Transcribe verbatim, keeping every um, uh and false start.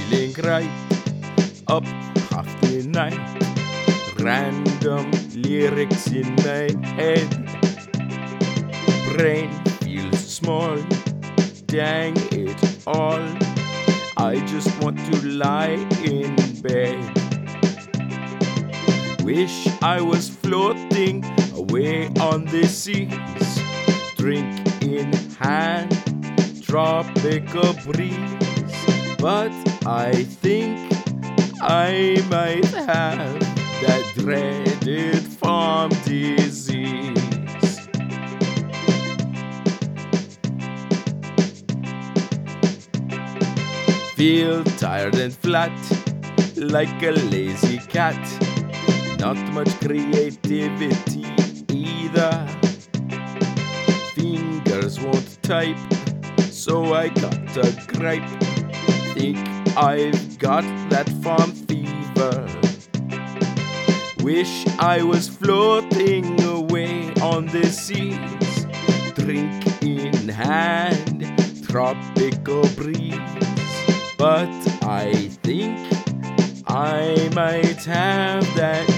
feeling right up half the night. Random lyrics in my head. Brain feels small. Dang it all. I just want to lie in bed. Wish I was floating away on the seas. Drink in hand, tropical breeze. But I think I might have that dreaded farm disease. Feel tired and flat, like a lazy cat. Not much creativity either. Fingers won't type, so I got a gripe. Think I've got that farm fever. Wish I was floating away on the seas. Drink in hand, tropical breeze. But I think I might have that